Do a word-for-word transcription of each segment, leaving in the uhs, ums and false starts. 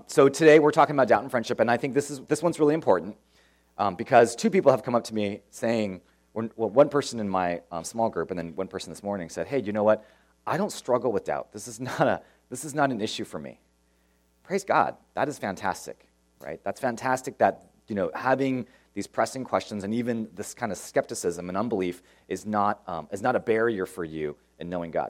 so today we're talking about doubt and friendship, and I think this is this one's really important um, because two people have come up to me saying, well, one person in my um, small group, and then one person this morning said, "Hey, you know what? I don't struggle with doubt. This is not a this is not an issue for me." Praise God. That is fantastic, right? That's fantastic that, you know, having these pressing questions and even this kind of skepticism and unbelief is not um, is not a barrier for you in knowing God.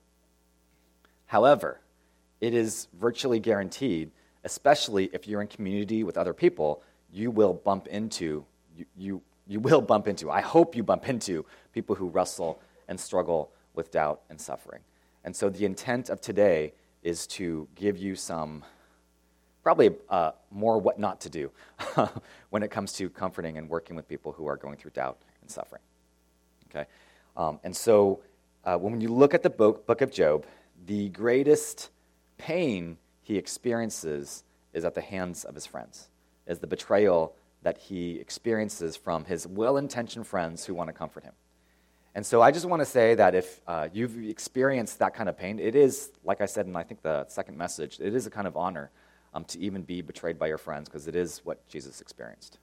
However, it is virtually guaranteed, especially if you're in community with other people, you will bump into you you, you will bump into. I hope you bump into people who wrestle and struggle with doubt and suffering. And so the intent of today is to give you some probably uh, more what not to do when it comes to comforting and working with people who are going through doubt and suffering. Okay, um, and so uh, when you look at the book, book of Job, the greatest pain he experiences is at the hands of his friends, is the betrayal that he experiences from his well-intentioned friends who want to comfort him. And so I just want to say that if uh, you've experienced that kind of pain, it is, like I said in I think the second message, it is a kind of honor um, to even be betrayed by your friends because it is what Jesus experienced.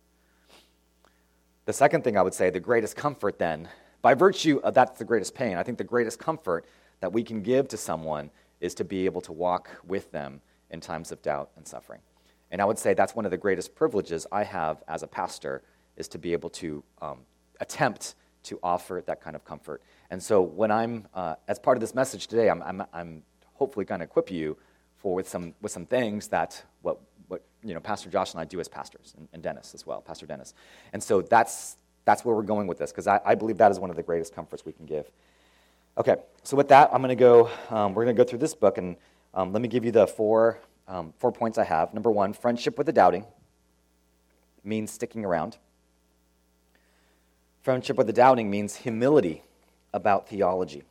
The second thing I would say, the greatest comfort then, by virtue of that's the greatest pain, I think the greatest comfort that we can give to someone is to be able to walk with them in times of doubt and suffering. And I would say that's one of the greatest privileges I have as a pastor is to be able to um, attempt to offer that kind of comfort. And so when I'm, uh, as part of this message today, I'm, I'm, I'm hopefully going to equip you for with some with some things that what what you know Pastor Josh and I do as pastors, and, and Dennis as well, Pastor Dennis. And so that's that's where we're going with this because I, I believe that is one of the greatest comforts we can give. Okay, so with that, I'm going to go. Um, we're going to go through this book, and um, let me give you the four um, four points I have. Number one, friendship with the doubting means sticking around. Friendship with the doubting means humility about theology.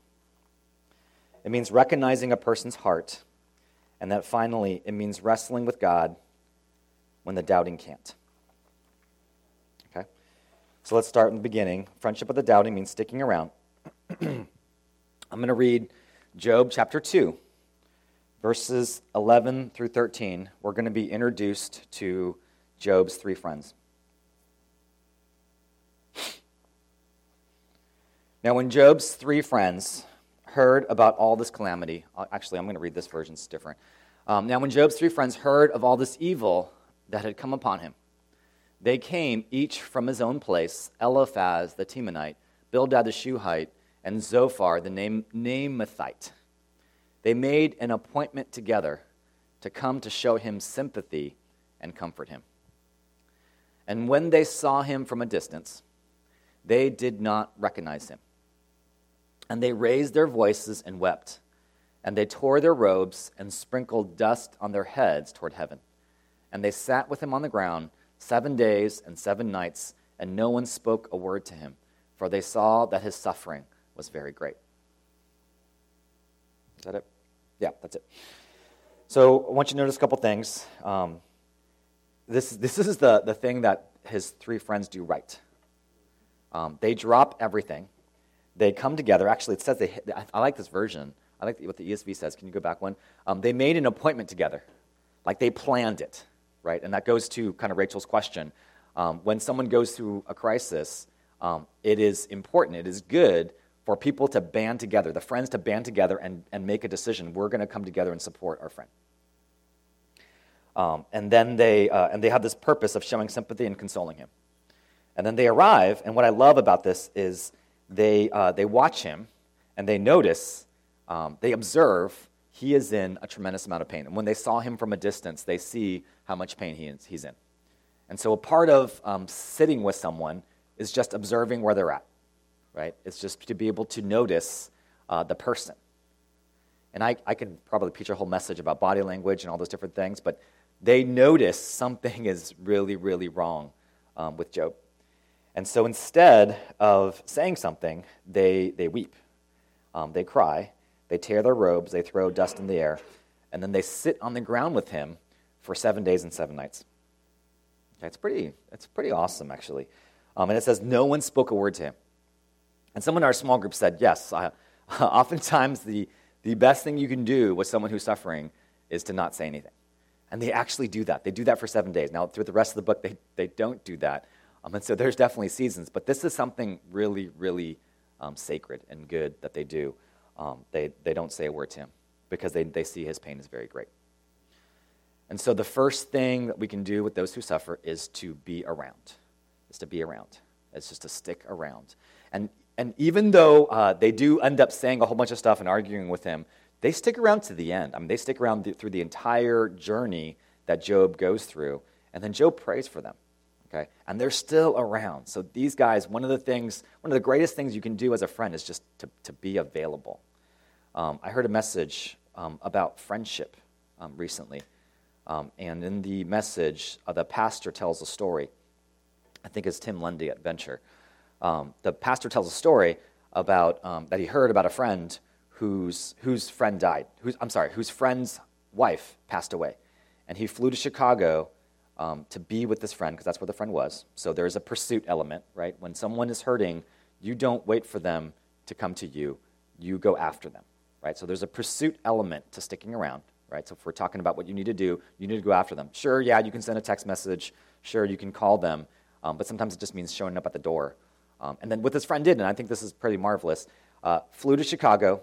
It means recognizing a person's heart, and that finally, it means wrestling with God when the doubting can't. Okay, so let's start in the beginning. Friendship with the doubting means sticking around. I'm going to read Job chapter two, verses eleven through thirteen. We're going to be introduced to Job's three friends. Now, when Job's three friends heard about all this calamity, actually, I'm going to read this version, it's different. Um, now, when Job's three friends heard of all this evil that had come upon him, they came each from his own place, Eliphaz the Temanite, Bildad the Shuhite, and Zophar the Naamathite. They made an appointment together to come to show him sympathy and comfort him. And when they saw him from a distance, they did not recognize him. And they raised their voices and wept, and they tore their robes and sprinkled dust on their heads toward heaven. And they sat with him on the ground seven days and seven nights, and no one spoke a word to him, for they saw that his suffering was very great. Is that it? Yeah, that's it. So I want you to notice a couple things. Um, this, this is the, the thing that his three friends do right. Um, they drop everything. They come together. Actually, it says they. I like this version. I like what the E S V says. Can you go back one? Um, they made an appointment together. Like they planned it, right? And that goes to kind of Rachel's question. Um, when someone goes through a crisis, um, it is important, it is good for people to band together, the friends to band together and, and make a decision. We're going to come together and support our friend. Um, and then they uh, and they have this purpose of showing sympathy and consoling him. And then they arrive, and what I love about this is they uh, they watch him, and they notice, um, they observe he is in a tremendous amount of pain. And when they saw him from a distance, they see how much pain he is, he's in. And so a part of um, sitting with someone is just observing where they're at, right? It's just to be able to notice uh, the person. And I, I could probably preach a whole message about body language and all those different things, but they notice something is really, really wrong um, with Job. And so instead of saying something, they, they weep. Um, they cry. They tear their robes. They throw dust in the air. And then they sit on the ground with him for seven days and seven nights. Okay, it's pretty, it's pretty awesome, actually. Um, and it says, no one spoke a word to him. And someone in our small group said, yes, I, oftentimes the, the best thing you can do with someone who's suffering is to not say anything. And they actually do that. They do that for seven days. Now, through the rest of the book, they, they don't do that. Um, and so there's definitely seasons. But this is something really, really um, sacred and good that they do. Um, they, they don't say a word to him because they, they see his pain is very great. And so the first thing that we can do with those who suffer is to be around. Is to be around. It's just to stick around. And, and even though uh, they do end up saying a whole bunch of stuff and arguing with him, they stick around to the end. I mean, they stick around th- through the entire journey that Job goes through, and then Job prays for them, okay? And they're still around. So these guys, one of the things, one of the greatest things you can do as a friend is just to, to be available. Um, I heard a message um, about friendship um, recently, um, and in the message, uh, the pastor tells a story. I think it's Tim Lundy at Venture. Um, the pastor tells a story about um, that he heard about a friend whose whose friend died. Who's I'm sorry, whose friend's wife passed away, and he flew to Chicago um, to be with this friend because that's where the friend was. So there's a pursuit element, right? When someone is hurting, you don't wait for them to come to you; you go after them, right? So there's a pursuit element to sticking around, right? So if we're talking about what you need to do, you need to go after them. Sure, yeah, you can send a text message. Sure, you can call them, um, but sometimes it just means showing up at the door. Um, and then what this friend did, and I think this is pretty marvelous, uh, flew to Chicago.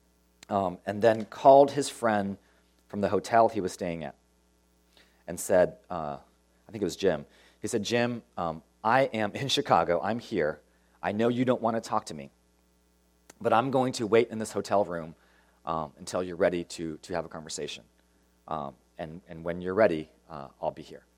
Um, and then called his friend from the hotel he was staying at and said, uh, I think it was Jim. He said, Jim, um, I am in Chicago. I'm here. I know you don't want to talk to me, but I'm going to wait in this hotel room um, until you're ready to, to have a conversation. Um, and, and when you're ready, uh, I'll be here.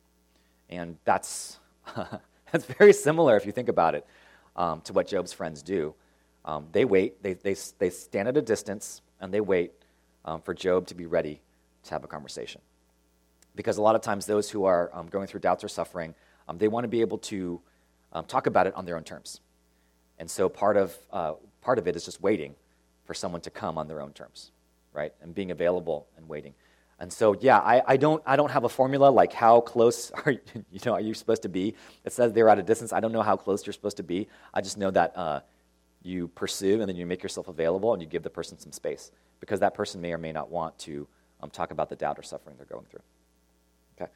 And that's, that's very similar, if you think about it, um, to what Job's friends do. Um, they wait, they, they they stand at a distance, and they wait um, for Job to be ready to have a conversation. Because a lot of times those who are um, going through doubts or suffering, um, they want to be able to um, talk about it on their own terms. And so part of uh, part of it is just waiting for someone to come on their own terms, right? And being available and waiting. And so, yeah, I, I don't I don't have a formula like how close are you, you know are you supposed to be. It says they're at a distance. I don't know how close you're supposed to be. I just know that uh, you pursue, and then you make yourself available, and you give the person some space, because that person may or may not want to um, talk about the doubt or suffering they're going through. Okay.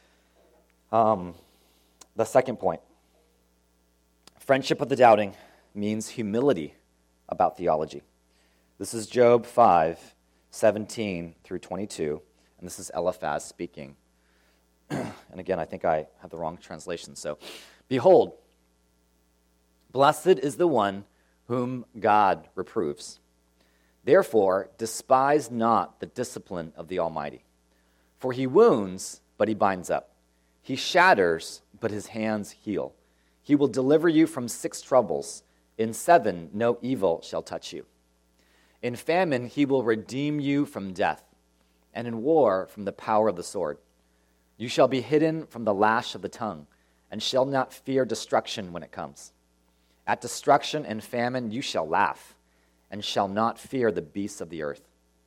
Um, the second point, friendship with the doubting means humility about theology. This is Job five, seventeen through twenty-two, and this is Eliphaz speaking. And again, I think I have the wrong translation. So, behold, blessed is the one whom God reproves. Therefore, despise not the discipline of the Almighty. For he wounds, but he binds up. He shatters, but his hands heal. He will deliver you from six troubles. In seven, no evil shall touch you. In famine, he will redeem you from death, and in war, from the power of the sword. You shall be hidden from the lash of the tongue, and shall not fear destruction when it comes. At destruction and famine you shall laugh, and shall not fear the beasts of the earth.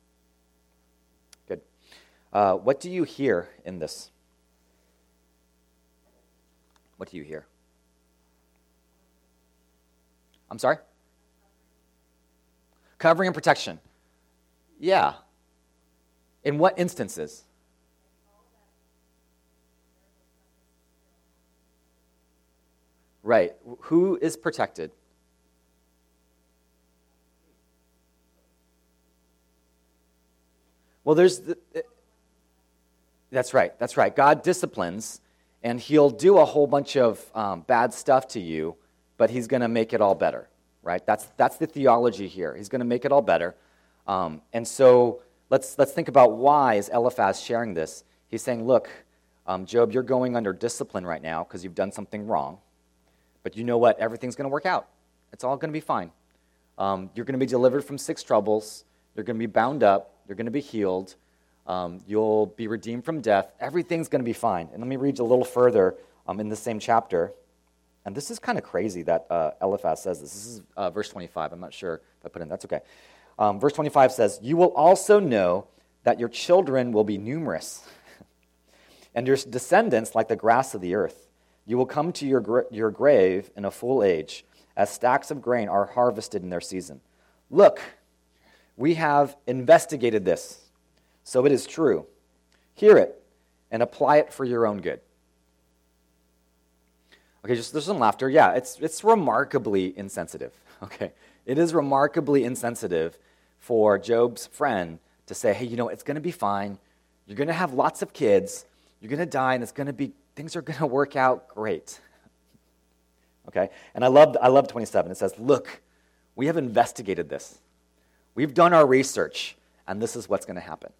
Good. Uh, what do you hear in this? What do you hear? I'm sorry? Covering and protection. Yeah. In what instances? Right. Who is protected? Well, there's... The, that's right. That's right. God disciplines, and he'll do a whole bunch of um, bad stuff to you, but he's going to make it all better, right? That's that's the theology here. He's going to make it all better. Um, and so let's let's think about why is Eliphaz sharing this. He's saying, look, um, Job, you're going under discipline right now because you've done something wrong. But you know what? Everything's going to work out. It's all going to be fine. Um, you're going to be delivered from six troubles. You're going to be bound up. You're going to be healed. Um, you'll be redeemed from death. Everything's going to be fine. And let me read a little further um, in the same chapter. And this is kind of crazy that uh, Eliphaz says this. This is uh, verse twenty-five. I'm not sure if I put it in. That's okay. Um, verse twenty-five says, you will also know that your children will be numerous, and your descendants like the grass of the earth. You will come to your gra- your grave in a full age, as stacks of grain are harvested in their season. Look, we have investigated this, so it is true. Hear it and apply it for your own good. Okay, just there's some laughter. Yeah, it's it's remarkably insensitive. Okay, it is remarkably insensitive for Job's friend to say, hey, you know, it's going to be fine. You're going to have lots of kids. You're going to die, and it's going to be, things are going to work out great. Okay, and I love, I love twenty-seven. It says, look, we have investigated this. We've done our research, and this is what's going to happen.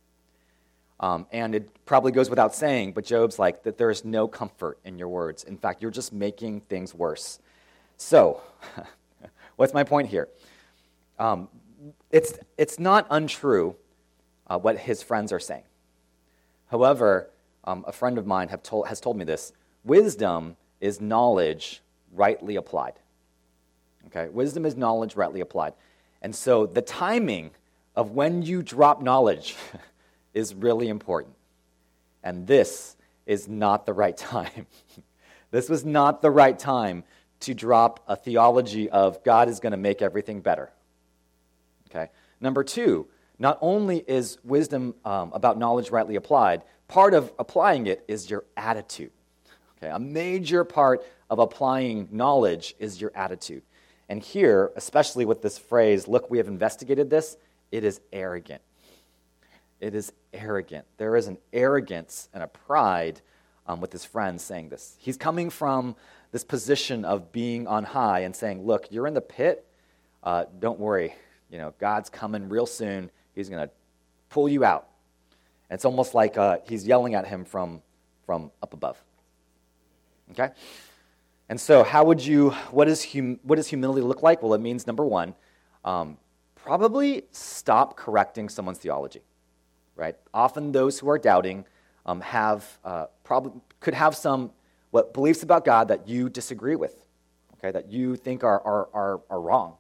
Um, and it probably goes without saying, but Job's like, that there is no comfort in your words. In fact, you're just making things worse. So, what's my point here? Um, it's, it's not untrue uh, what his friends are saying. However, um, a friend of mine have told, has told me this. Wisdom is knowledge rightly applied. Okay, wisdom is knowledge rightly applied. And so the timing of when you drop knowledge is really important. And this is not the right time. This was not the right time to drop a theology of God is going to make everything better. Okay. Number two, not only is wisdom um, about knowledge rightly applied, part of applying it is your attitude. Okay. A major part of applying knowledge is your attitude. And here, especially with this phrase, look, we have investigated this, it is arrogant. It is arrogant. There is an arrogance and a pride um, with his friends saying this. He's coming from this position of being on high and saying, look, you're in the pit. Uh, don't worry. You know, God's coming real soon. He's going to pull you out. And it's almost like uh, he's yelling at him from, from up above. Okay? And so how would you, what, is hum, what does humility look like? Well, it means, number one, um, probably stop correcting someone's theology. Right? Often those who are doubting um, have uh, probably could have some what beliefs about God that you disagree with, okay, that you think are, are, are, are wrong.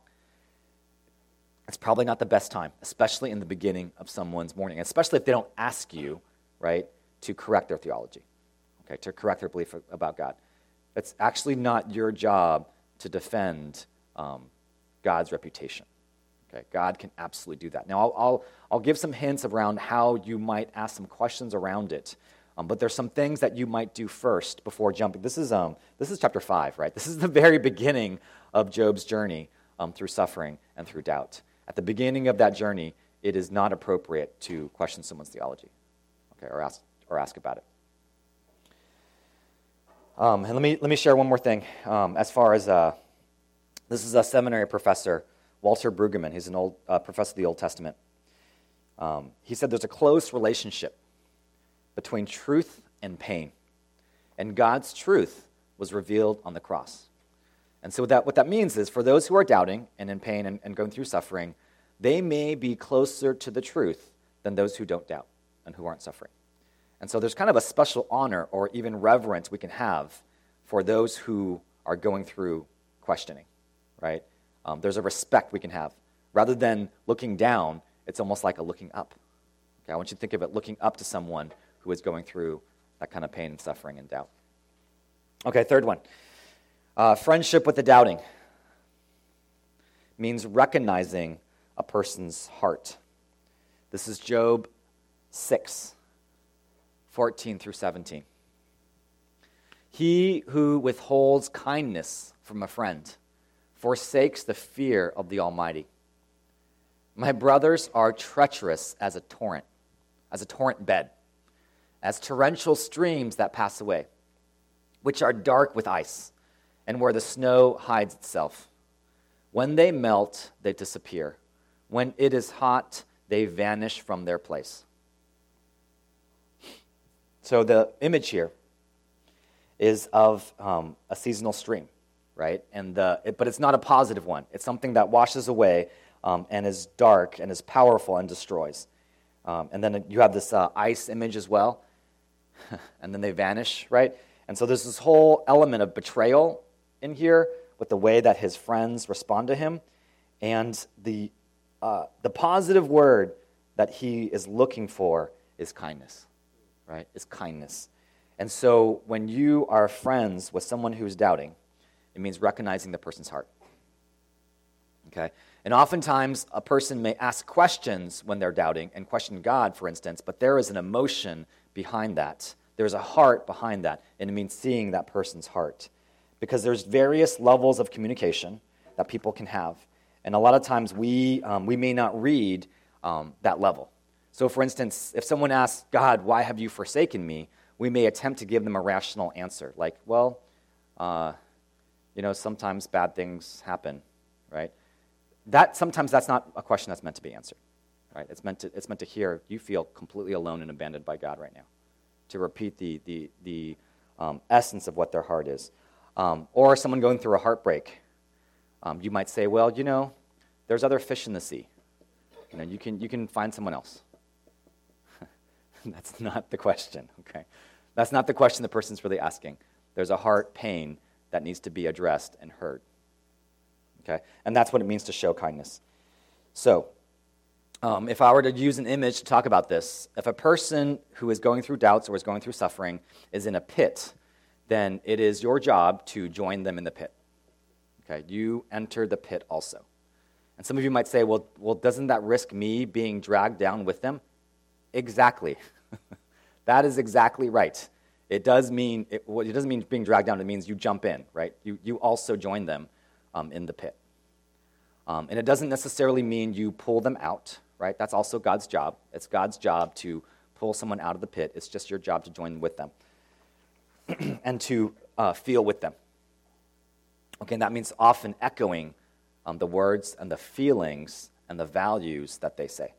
It's probably not the best time, especially in the beginning of someone's morning, especially if they don't ask you, right, to correct their theology, okay, to correct their belief about God. It's actually not your job to defend um, God's reputation. Okay, God can absolutely do that. Now, I'll, I'll, I'll give some hints around how you might ask some questions around it, um, but there's some things that you might do first before jumping. This is um, this is chapter five, right? This is the very beginning of Job's journey um, through suffering and through doubt. At the beginning of that journey, it is not appropriate to question someone's theology, okay, or ask or ask about it. Um, and let me let me share one more thing. Um, as far as uh, this is a seminary professor, Walter Brueggemann. He's an old uh, professor of the Old Testament. Um, he said there's a close relationship between truth and pain, and God's truth was revealed on the cross. And so that, what that means is for those who are doubting and in pain and, and going through suffering, they may be closer to the truth than those who don't doubt and who aren't suffering. And so there's kind of a special honor or even reverence we can have for those who are going through questioning, right? Um, there's a respect we can have. Rather than looking down, it's almost like a looking up. Okay, I want you to think of it looking up to someone who is going through that kind of pain and suffering and doubt. Okay, third one. Uh, friendship with the doubting means recognizing a person's heart. This is Job six, fourteen through seventeen. He who withholds kindness from a friend forsakes the fear of the Almighty. My brothers are treacherous as a torrent, as a torrent bed, as torrential streams that pass away, which are dark with ice, and where the snow hides itself. When they melt, they disappear. When it is hot, they vanish from their place. So the image here is of um, a seasonal stream, right? And the, it, but it's not a positive one. It's something that washes away um, and is dark and is powerful and destroys. Um, and then you have this uh, ice image as well, and then they vanish, right? And so there's this whole element of betrayal in here with the way that his friends respond to him, and the uh, the positive word that he is looking for is kindness, right? Is kindness. And so when you are friends with someone who's doubting, it means recognizing the person's heart. Okay? And oftentimes, a person may ask questions when they're doubting and question God, for instance, but there is an emotion behind that. There's a heart behind that, and it means seeing that person's heart. Because there's various levels of communication that people can have. And a lot of times, we, um, we may not read um, that level. So, for instance, if someone asks, God, why have you forsaken me? We may attempt to give them a rational answer, like, well, uh, you know, sometimes bad things happen, right? That sometimes that's not a question that's meant to be answered, right? It's meant to it's meant to hear you feel completely alone and abandoned by God right now, to repeat the the the um, essence of what their heart is, um, or someone going through a heartbreak. Um, you might say, well, you know, there's other fish in the sea. You know, you can you can find someone else. That's not the question, okay? That's not the question the person's really asking. There's a heart pain that needs to be addressed and heard. Okay, and that's what it means to show kindness. So, um, if I were to use an image to talk about this, if a person who is going through doubts or is going through suffering is in a pit, then it is your job to join them in the pit. Okay, you enter the pit also. And some of you might say, well, well, doesn't that risk me being dragged down with them? Exactly. That is exactly right. It does mean, it, well, it doesn't mean being dragged down, it means you jump in, right? You, you also join them Um, in the pit. Um, and it doesn't necessarily mean you pull them out, right? That's also God's job. It's God's job to pull someone out of the pit. It's just your job to join with them and to uh, feel with them. Okay, and that means often echoing um, the words and the feelings and the values that they say.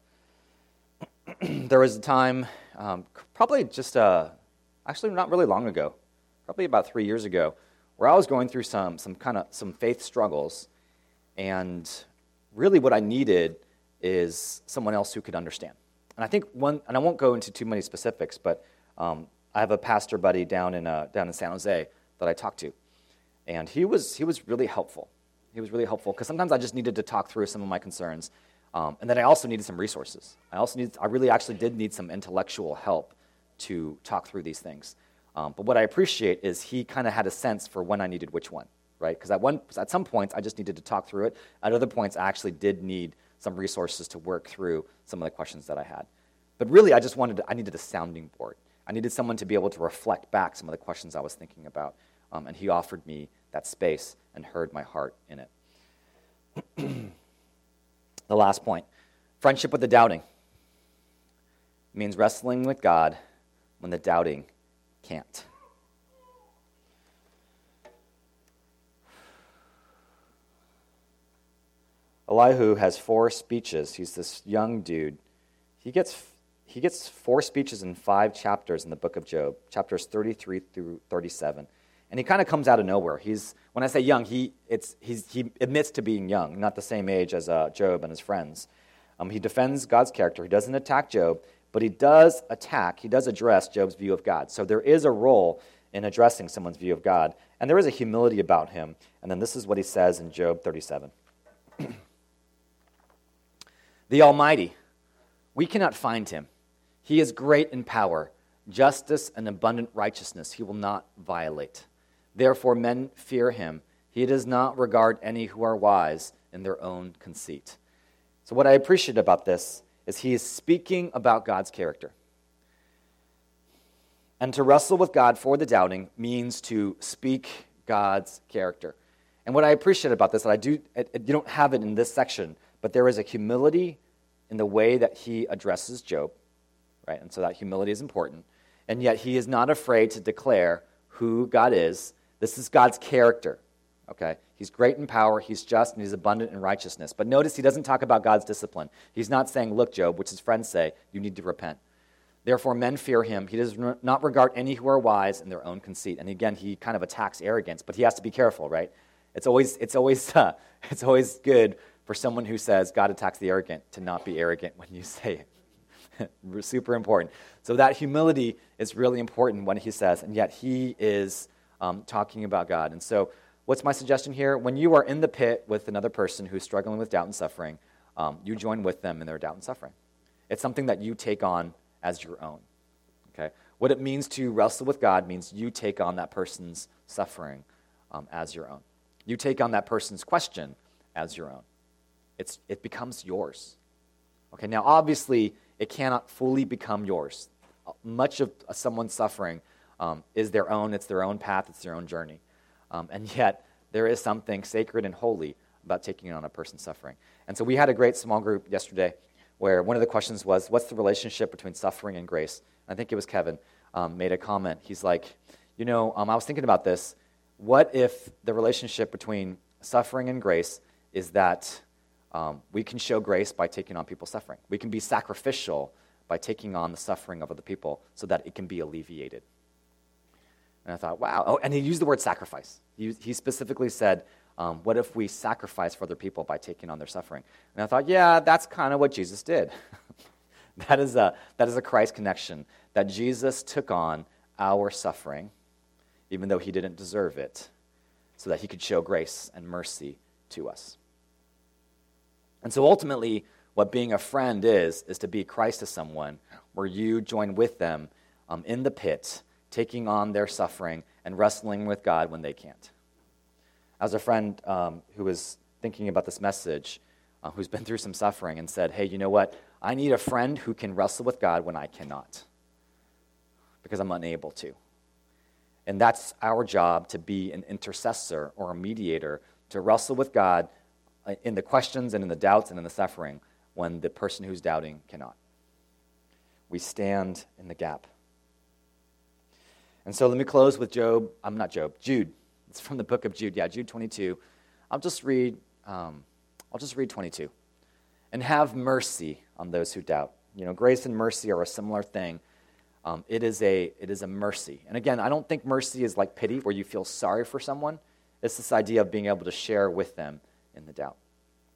There was a time, um, probably just, uh, actually not really long ago, probably about three years ago, where I was going through some some kind of some faith struggles, and really what I needed is someone else who could understand. And I think one, and I won't go into too many specifics, but um, I have a pastor buddy down in uh, down in San Jose that I talk to, and he was he was really helpful. He was really helpful because sometimes I just needed to talk through some of my concerns, um, and then I also needed some resources. I also needed, I really actually did need some intellectual help to talk through these things. Um, but what I appreciate is he kind of had a sense for when I needed which one, right? Because at one, at some points, I just needed to talk through it. At other points, I actually did need some resources to work through some of the questions that I had. But really, I just wanted to, I needed a sounding board. I needed someone to be able to reflect back some of the questions I was thinking about. Um, and he offered me that space and heard my heart in it. The last point, friendship with the doubting. It means wrestling with God when the doubting can't. Elihu has four speeches. He's this young dude. He gets he gets four speeches in five chapters in the book of Job, chapters thirty-three through thirty-seven. And he kind of comes out of nowhere. He's when I say young, he it's he's he admits to being young, not the same age as uh, Job and his friends. Um, he defends God's character. He doesn't attack Job. But he does attack, he does address Job's view of God. So there is a role in addressing someone's view of God, and there is a humility about him. And then this is what he says in Job thirty-seven. The Almighty, we cannot find him. He is great in power. Justice and abundant righteousness he will not violate. Therefore men fear him. He does not regard any who are wise in their own conceit. So what I appreciate about this is he is speaking about God's character. And to wrestle with God for the doubting means to speak God's character. And what I appreciate about this, and I do, it, it, you don't have it in this section, but there is a humility in the way that he addresses Job, right? And so that humility is important. And yet he is not afraid to declare who God is. This is God's character, okay? He's great in power, he's just, and he's abundant in righteousness. But notice he doesn't talk about God's discipline. He's not saying, look, Job, which his friends say, you need to repent. Therefore, men fear him. He does not regard any who are wise in their own conceit. And again, he kind of attacks arrogance, but he has to be careful, right? It's always, it's always, uh, it's always good for someone who says God attacks the arrogant to not be arrogant when you say it. Super important. So that humility is really important when he says, and yet he is um, talking about God. And so what's my suggestion here? When you are in the pit with another person who's struggling with doubt and suffering, um, you join with them in their doubt and suffering. It's something that you take on as your own. Okay? What it means to wrestle with God means you take on that person's suffering um, as your own. You take on that person's question as your own. it's, it becomes yours. Okay, now obviously it cannot fully become yours. Much of someone's suffering um, is their own, it's their own path, it's their own journey. Um, and yet there is something sacred and holy about taking on a person's suffering. And so we had a great small group yesterday where one of the questions was, what's the relationship between suffering and grace? I think it was Kevin um, made a comment. He's like, you know, um, I was thinking about this. What if the relationship between suffering and grace is that um, we can show grace by taking on people's suffering? We can be sacrificial by taking on the suffering of other people so that it can be alleviated. And I thought, wow. Oh, and he used the word sacrifice. He, he specifically said, um, what if we sacrifice for other people by taking on their suffering? And I thought, yeah, that's kind of what Jesus did. that is a that is a Christ connection, that Jesus took on our suffering, even though he didn't deserve it, so that he could show grace and mercy to us. And so ultimately, what being a friend is, is to be Christ to someone where you join with them um, in the pit, taking on their suffering and wrestling with God when they can't. As a friend um, who was thinking about this message, uh, who's been through some suffering and said, hey, you know what? I need a friend who can wrestle with God when I cannot, because I'm unable to. And that's our job, to be an intercessor or a mediator, to wrestle with God in the questions and in the doubts and in the suffering when the person who's doubting cannot. We stand in the gap. And so let me close with Job. I'm not Job, Jude. It's from the book of Jude. Yeah, Jude twenty-two. I'll just read. Um, I'll just read twenty-two. And have mercy on those who doubt. You know, grace and mercy are a similar thing. Um, it is a it is a mercy. And again, I don't think mercy is like pity, where you feel sorry for someone. It's this idea of being able to share with them in the doubt.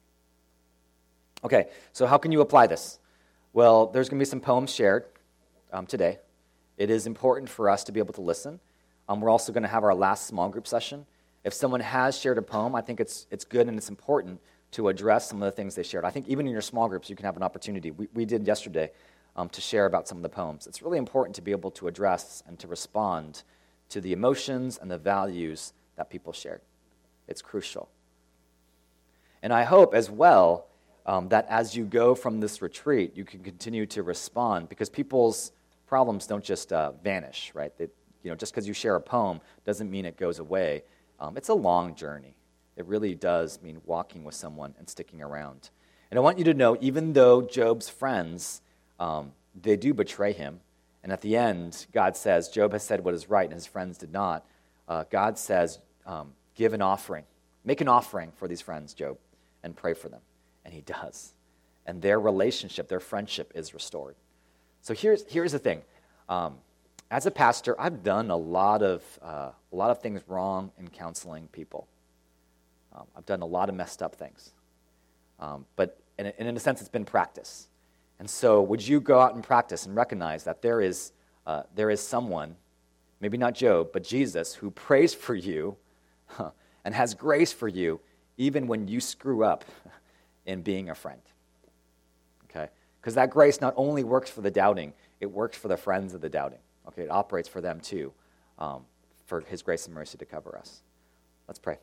Okay, so how can you apply this? Well, there's going to be some poems shared um, today. It is important for us to be able to listen. Um, we're also going to have our last small group session. If someone has shared a poem, I think it's it's good and it's important to address some of the things they shared. I think even in your small groups, you can have an opportunity. We, we did yesterday um, to share about some of the poems. It's really important to be able to address and to respond to the emotions and the values that people shared. It's crucial. And I hope as well um, that as you go from this retreat, you can continue to respond, because people's problems don't just uh, vanish, right? They, you know, just because you share a poem doesn't mean it goes away. Um, it's a long journey. It really does mean walking with someone and sticking around. And I want you to know, even though Job's friends, um, they do betray him, and at the end, God says, Job has said what is right, and his friends did not. Uh, God says, um, give an offering. Make an offering for these friends, Job, and pray for them. And he does. And their relationship, their friendship is restored. So here's here's the thing. Um, as a pastor, I've done a lot of uh, a lot of things wrong in counseling people. Um, I've done a lot of messed up things. Um, but in, in a sense, it's been practice. And so would you go out and practice and recognize that there is uh, there is someone, maybe not Job, but Jesus, who prays for you huh, and has grace for you even when you screw up in being a friend. Okay? Because that grace not only works for the doubting, it works for the friends of the doubting. Okay, it operates for them too, um, for his grace and mercy to cover us. Let's pray.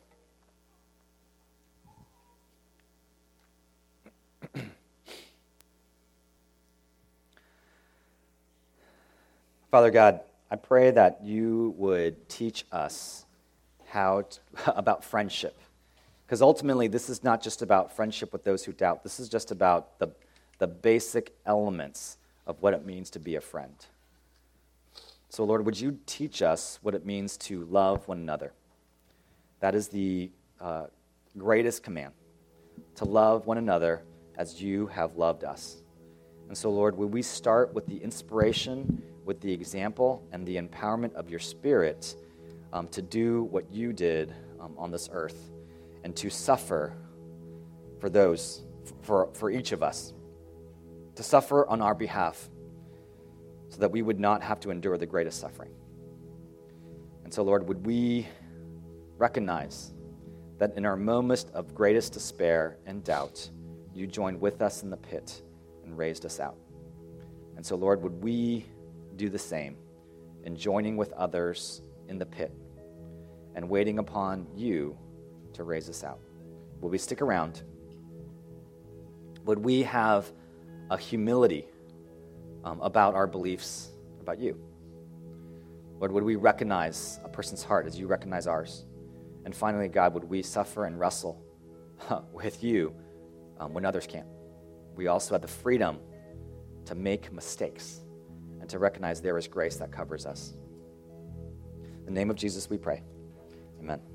Father God, I pray that you would teach us how to, about friendship. Because ultimately, this is not just about friendship with those who doubt. This is just about the, the basic elements of what it means to be a friend. So, Lord, would you teach us what it means to love one another? That is the uh, greatest command, to love one another as you have loved us. And so, Lord, would we start with the inspiration, with the example, and the empowerment of your Spirit um, to do what you did um, on this earth, and to suffer for those, for, for each of us, to suffer on our behalf so that we would not have to endure the greatest suffering. And so, Lord, would we recognize that in our moments of greatest despair and doubt, you joined with us in the pit and raised us out. And so, Lord, would we do the same in joining with others in the pit and waiting upon you to raise us out? Will we stick around Would we have a humility um, about our beliefs about you? Lord, would we recognize a person's heart as you recognize ours? And finally, God, would we suffer and wrestle with you um, when others can't? We also have the freedom to make mistakes and to recognize there is grace that covers us. In the name of Jesus we pray. Amen.